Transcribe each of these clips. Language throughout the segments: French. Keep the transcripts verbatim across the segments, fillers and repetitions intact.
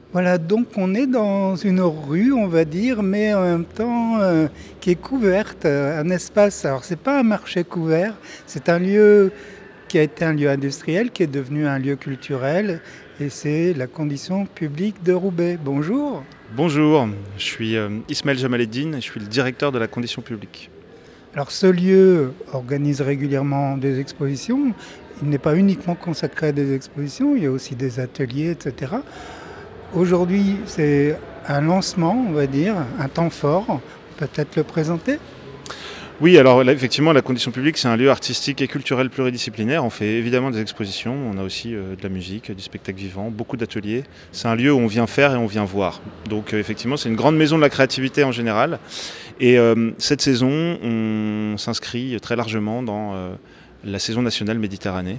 Voilà, donc on est dans une rue, on va dire, mais en même temps euh, qui est couverte, euh, un espace. Alors c'est pas un marché couvert, c'est un lieu qui a été un lieu industriel, qui est devenu un lieu culturel, et c'est la condition publique de Roubaix. Bonjour. Bonjour, je suis euh, Ismaël Jamaleddine et je suis le directeur de la condition publique. Alors ce lieu organise régulièrement des expositions. Il n'est pas uniquement consacré à des expositions, il y a aussi des ateliers, et cetera. Aujourd'hui, c'est un lancement, on va dire, un temps fort. On peut peut-être le présenter ? Oui, alors là, effectivement, la condition publique, c'est un lieu artistique et culturel pluridisciplinaire. On fait évidemment des expositions, on a aussi euh, de la musique, du spectacle vivant, beaucoup d'ateliers. C'est un lieu où on vient faire et on vient voir. Donc euh, effectivement, c'est une grande maison de la créativité en général. Et euh, cette saison, on s'inscrit très largement dans euh, la saison nationale Méditerranée.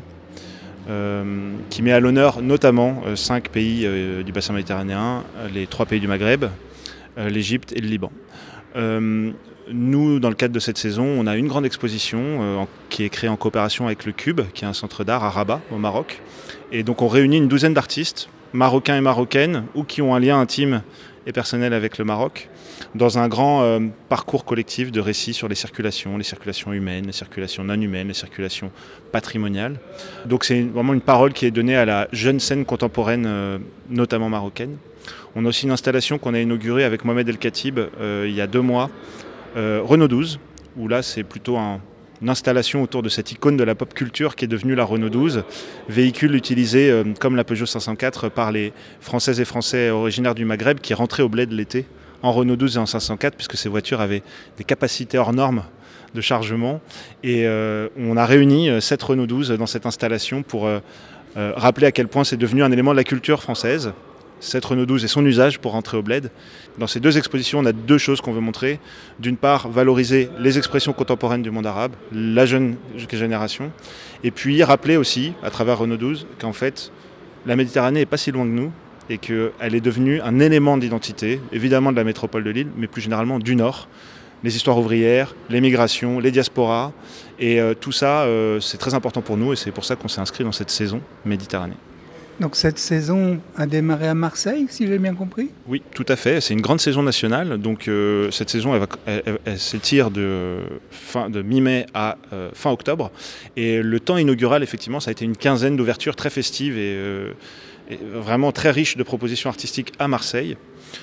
Euh, qui met à l'honneur notamment euh, cinq pays euh, du bassin méditerranéen, les trois pays du Maghreb, euh, l'Égypte et le Liban. Euh, nous, dans le cadre de cette saison, on a une grande exposition euh, en, qui est créée en coopération avec le Cube, qui est un centre d'art à Rabat, au Maroc. Et donc on réunit une douzaine d'artistes, marocains et marocaines, ou qui ont un lien intime et personnel avec le Maroc, dans un grand euh, parcours collectif de récits sur les circulations, les circulations humaines, les circulations non humaines, les circulations patrimoniales. Donc c'est vraiment une parole qui est donnée à la jeune scène contemporaine, euh, notamment marocaine. On a aussi une installation qu'on a inaugurée avec Mohamed El Khatib euh, il y a deux mois, euh, Renault douze, où là c'est plutôt un, une installation autour de cette icône de la pop culture qui est devenue la Renault douze, véhicule utilisé euh, comme la Peugeot cinq cent quatre par les Françaises et Français originaires du Maghreb qui rentraient au bled l'été en Renault douze et en cinq cent quatre, puisque ces voitures avaient des capacités hors normes de chargement. Et euh, on a réuni sept Renault douze dans cette installation pour euh, euh, rappeler à quel point c'est devenu un élément de la culture française, cette Renault douze et son usage pour rentrer au bled. Dans ces deux expositions, on a deux choses qu'on veut montrer. D'une part, valoriser les expressions contemporaines du monde arabe, la jeune génération, et puis rappeler aussi, à travers Renault douze, qu'en fait, la Méditerranée n'est pas si loin de nous, et qu'elle est devenue un élément d'identité, évidemment de la métropole de Lille, mais plus généralement du Nord. Les histoires ouvrières, les migrations, les diasporas, et euh, tout ça, euh, c'est très important pour nous, et c'est pour ça qu'on s'est inscrit dans cette saison Méditerranée. Donc cette saison a démarré à Marseille, si j'ai bien compris ? Oui, tout à fait. C'est une grande saison nationale. Donc euh, cette saison, elle, va, elle, elle, elle s'étire de, fin, de mi-mai à euh, fin octobre. Et le temps inaugural, effectivement, ça a été une quinzaine d'ouvertures très festives et, euh, et vraiment très riches de propositions artistiques à Marseille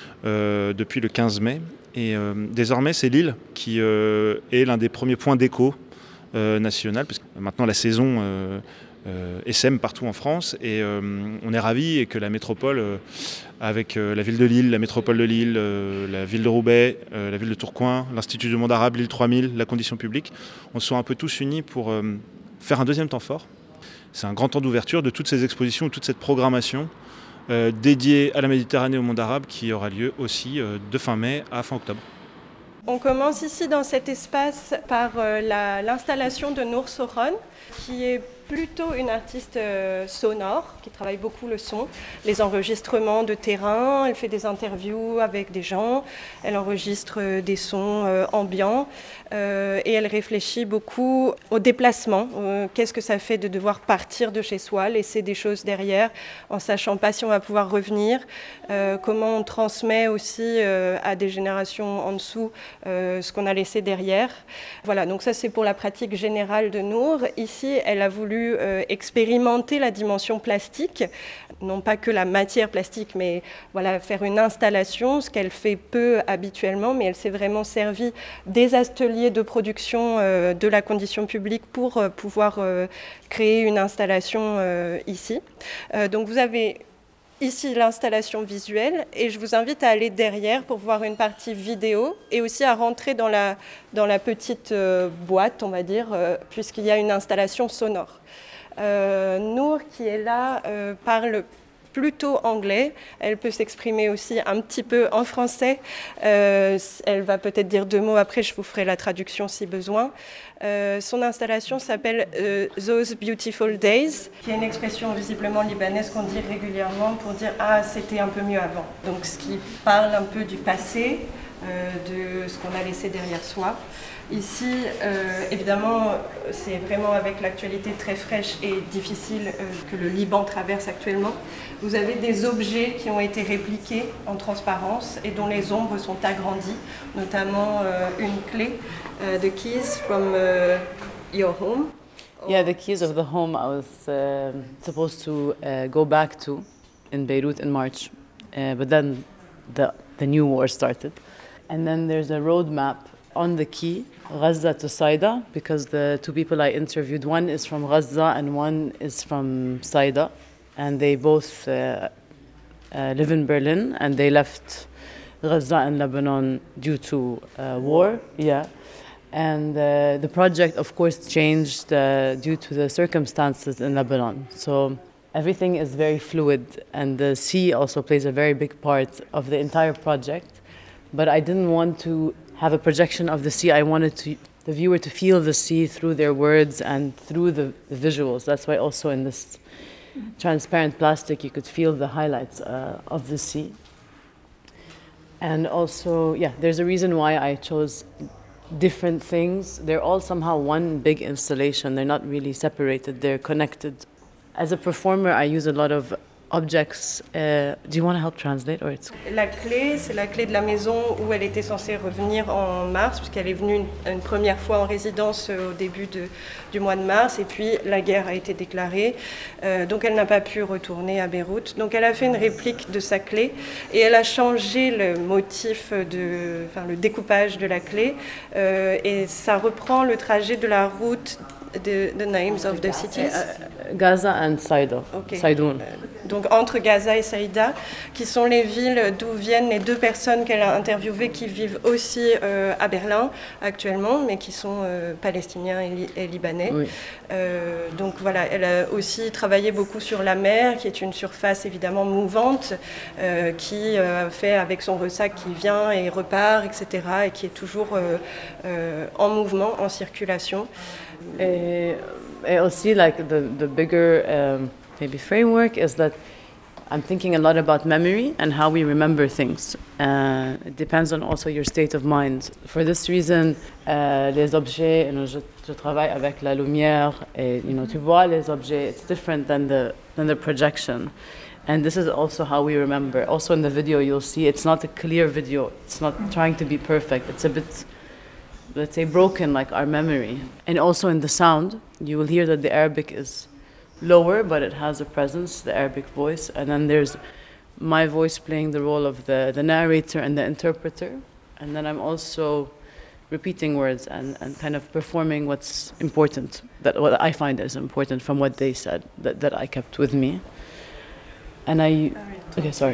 euh, depuis le quinze mai. Et euh, désormais, c'est Lille qui euh, est l'un des premiers points d'écho euh, national, parce que maintenant la saison euh, euh, essaime partout en France et euh, on est ravis et que la métropole, euh, avec euh, la ville de Lille, la métropole de Lille, euh, la ville de Roubaix, euh, la ville de Tourcoing, l'Institut du monde arabe, Lille trois mille, la condition publique, on soit un peu tous unis pour euh, faire un deuxième temps fort. C'est un grand temps d'ouverture de toutes ces expositions, toute cette programmation euh, dédiée à la Méditerranée et au monde arabe qui aura lieu aussi euh, de fin mai à fin octobre. On commence ici dans cet espace par euh, la, l'installation de Nour Soron, qui est plutôt une artiste euh, sonore, qui travaille beaucoup le son, les enregistrements de terrain, elle fait des interviews avec des gens, elle enregistre euh, des sons euh, ambiants euh, et elle réfléchit beaucoup au déplacement. Euh, qu'est-ce que ça fait de devoir partir de chez soi, laisser des choses derrière, en sachant pas si on va pouvoir revenir, euh, comment on transmet aussi euh, à des générations en dessous euh, ce qu'on a laissé derrière. Voilà, donc ça c'est pour la pratique générale de Nour. Ici, elle a voulu Euh, expérimenter la dimension plastique, non pas que la matière plastique, mais voilà, faire une installation, ce qu'elle fait peu habituellement, mais elle s'est vraiment servie des ateliers de production euh, de la condition publique pour euh, pouvoir euh, créer une installation euh, ici. Euh, donc vous avez ici l'installation visuelle et je vous invite à aller derrière pour voir une partie vidéo et aussi à rentrer dans la, dans la petite euh, boîte, on va dire, euh, puisqu'il y a une installation sonore. Euh, Nour, qui est là, euh, parle plutôt anglais. Elle peut s'exprimer aussi un petit peu en français. Euh, elle va peut-être dire deux mots après, je vous ferai la traduction si besoin. Euh, son installation s'appelle euh, Those Beautiful Days, qui est une expression visiblement libanaise qu'on dit régulièrement pour dire « Ah, c'était un peu mieux avant ». Donc ce qui parle un peu du passé, euh, de ce qu'on a laissé derrière soi. Ici, euh, évidemment, c'est vraiment avec l'actualité très fraîche et difficile euh, que le Liban traverse actuellement. Vous avez des objets qui ont été répliqués en transparence et dont les ombres sont agrandies, notamment euh, une clé, uh, the keys from uh, your home. Yeah, the keys of the home I was uh, supposed to uh, go back to in Beirut in March, uh, but then the, the new war started. And then there's a road map on the key, Gaza to Saida, because the two people I interviewed, one is from Gaza and one is from Saida, and they both uh, uh, live in Berlin, and they left Gaza and Lebanon due to uh, war. Yeah. And uh, the project, of course, changed uh, due to the circumstances in Lebanon. So everything is very fluid, and the sea also plays a very big part of the entire project. But I didn't want to have a projection of the sea. I wanted to, the viewer to feel the sea through their words and through the, the visuals. That's why also in this transparent plastic you could feel the highlights uh, of the sea. And also, yeah, there's a reason why I chose different things. They're all somehow one big installation. They're not really separated. They're connected. As a performer, I use a lot of objects. Uh, do you want to help translate, or it's... La clé, c'est la clé de la maison où elle était censée revenir en mars, puisqu'elle est venue une, une première fois en résidence au début de, du mois de mars, et puis la guerre a été déclarée, euh, donc elle n'a pas pu retourner à Beyrouth. Donc elle a fait une réplique de sa clé, et elle a changé le motif, de, enfin le découpage de la clé, euh, et ça reprend le trajet de la route. The, the names of the cities. Uh, Gaza and Saida. Okay. Saidoun. Donc entre Gaza et Saïda, qui sont les villes d'où viennent les deux personnes qu'elle a interviewées qui vivent aussi euh, à Berlin actuellement, mais qui sont euh, palestiniens et, li- et libanais. Oui. Euh, donc voilà, elle a aussi travaillé beaucoup sur la mer, qui est une surface évidemment mouvante, euh, qui euh, fait avec son ressac qui vient et repart, et cetera, et qui est toujours euh, euh, en mouvement, en circulation. Uh, also, like the the bigger um, maybe framework is that I'm thinking a lot about memory and how we remember things. Uh, it depends on also your state of mind. For this reason, uh, les objets, you know, je, je travaille avec la lumière, et you know, tu vois les objets. It's different than the than the projection. And this is also how we remember. Also in the video, you'll see it's not a clear video. It's not trying to be perfect. It's a bit, let's say, broken, like our memory. And also in the sound, you will hear that the Arabic is lower, but it has a presence, the Arabic voice. And then there's my voice playing the role of the, the narrator and the interpreter. And then I'm also repeating words and, and kind of performing what's important, that what I find is important from what they said, that, that I kept with me. And I... Okay, sorry.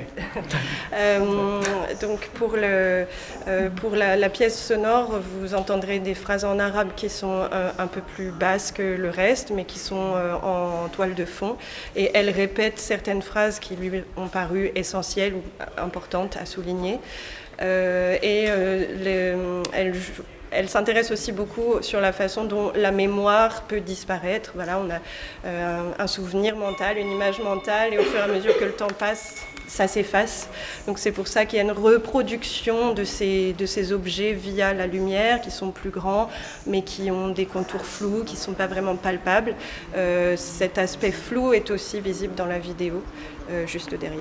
euh, donc pour, le, euh, pour la, la pièce sonore, vous entendrez des phrases en arabe qui sont un, un peu plus basses que le reste, mais qui sont euh, en toile de fond. Et elle répète certaines phrases qui lui ont paru essentielles ou importantes à souligner. Euh, et euh, le, elle Elle s'intéresse aussi beaucoup sur la façon dont la mémoire peut disparaître. Voilà, on a euh, un souvenir mental, une image mentale, et au fur et à mesure que le temps passe, ça s'efface. Donc c'est pour ça qu'il y a une reproduction de ces, de ces objets via la lumière, qui sont plus grands, mais qui ont des contours flous, qui ne sont pas vraiment palpables. Euh, cet aspect flou est aussi visible dans la vidéo, euh, juste derrière.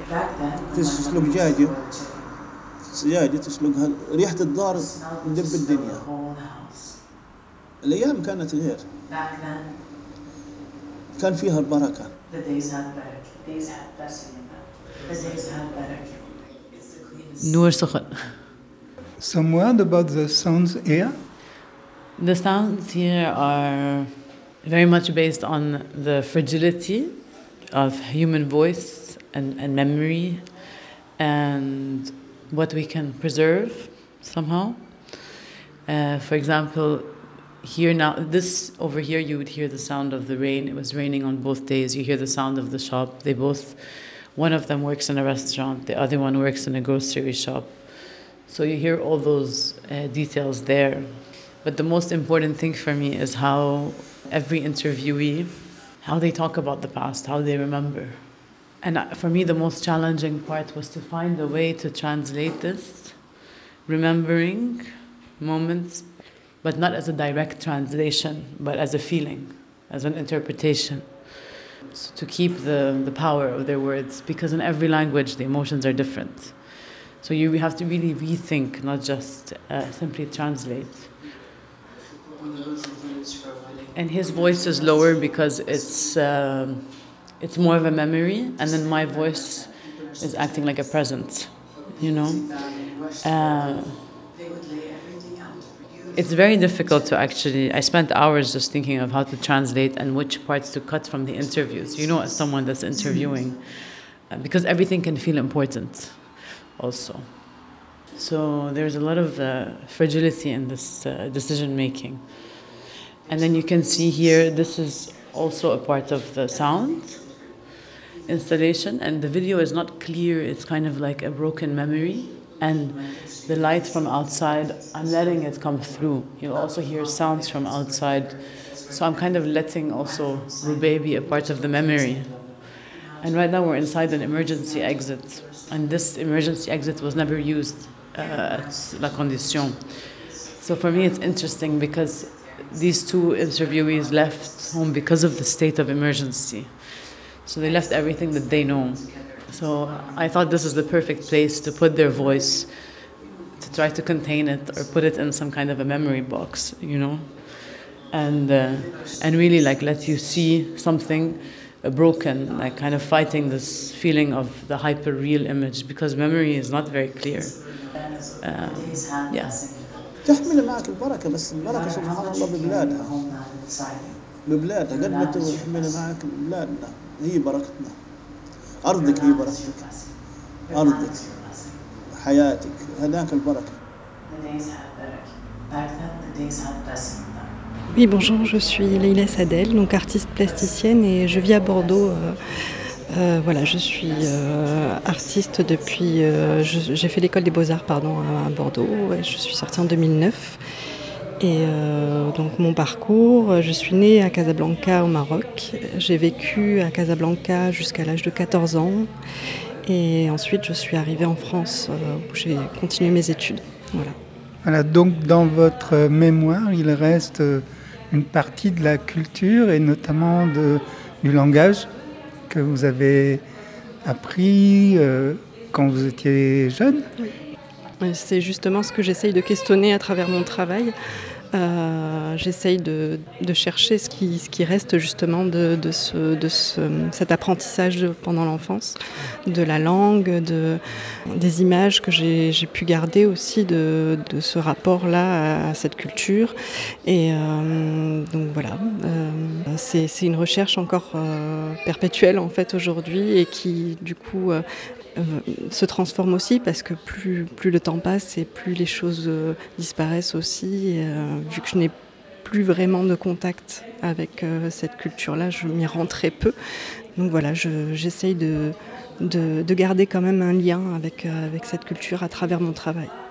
سجادة تسلقها ريحة الدار مدب الدنيا. الأيام كانت غير. كان فيها البركة. نور سخن. Some word about the sounds here? The sounds here are very much based on the fragility of human voice and, and memory, and what we can preserve somehow. Uh, for example, here now, this over here, you would hear the sound of the rain. It was raining on both days. You hear the sound of the shop. They both, one of them works in a restaurant, the other one works in a grocery shop. So you hear all those uh, details there. But the most important thing for me is how every interviewee, how they talk about the past, how they remember. And for me, the most challenging part was to find a way to translate this remembering moments, but not as a direct translation, but as a feeling, as an interpretation. So to keep the, the power of their words, because in every language the emotions are different. So you have to really rethink, not just uh, simply translate. And his voice is lower because it's um, it's more of a memory, and then my voice is acting like a present, you know. Uh, it's very difficult to actually. I spent hours just thinking of how to translate and which parts to cut from the interviews. You know, as someone that's interviewing, uh, because everything can feel important, also. So there's a lot of uh, fragility in this uh, decision making. And then you can see here, this is also a part of the sound installation, and the video is not clear, it's kind of like a broken memory, and the light from outside, I'm letting it come through. You'll also hear sounds from outside, so I'm kind of letting also Roubaix be a part of the memory. And right now we're inside an emergency exit, and this emergency exit was never used uh, at La Condition. So for me it's interesting because these two interviewees left home because of the state of emergency. So they left everything that they know. So I thought this is the perfect place to put their voice, to try to contain it or put it in some kind of a memory box, you know, and uh, and really like let you see something uh, broken, like kind of fighting this feeling of the hyper-real image, because memory is not very clear. Uh, yeah. تحمل معك البركة، بس البركة سبحان الله ببلادها ببلادها قد ما تحمل معك بلادنا، هي بركتنا، أرضك هي بركتك، أرضك حياتك هذاك البركة. Oui, bonjour, je suis Leïla Sadel, donc artiste plasticienne et je vis à Bordeaux. Euh, euh, voilà, je suis euh, artiste depuis. Euh, je, j'ai fait l'école des Beaux-Arts, pardon, à, à Bordeaux. Je suis sortie en deux mille neuf. Et euh, donc mon parcours, je suis née à Casablanca au Maroc. J'ai vécu à Casablanca jusqu'à l'âge de quatorze ans. Et ensuite, je suis arrivée en France euh, où j'ai continué mes études. Voilà. Voilà, donc dans votre mémoire, il reste une partie de la culture et notamment de, du langage que vous avez appris euh, quand vous étiez jeune. Oui. C'est justement ce que j'essaye de questionner à travers mon travail. Euh, j'essaye de, de chercher ce qui, ce qui reste justement de, de, ce, de ce, cet apprentissage de, pendant l'enfance, de la langue, de, des images que j'ai, j'ai pu garder aussi de, de ce rapport-là à, à cette culture. Et euh, donc voilà, euh, c'est, c'est une recherche encore euh, perpétuelle en fait aujourd'hui et qui du coup euh, se transforme aussi parce que plus, plus le temps passe et plus les choses euh, disparaissent aussi. Et, euh, vu que je n'ai plus vraiment de contact avec euh, cette culture-là, je m'y rends très peu. Donc voilà, je, j'essaye de, de, de garder quand même un lien avec, euh, avec cette culture à travers mon travail.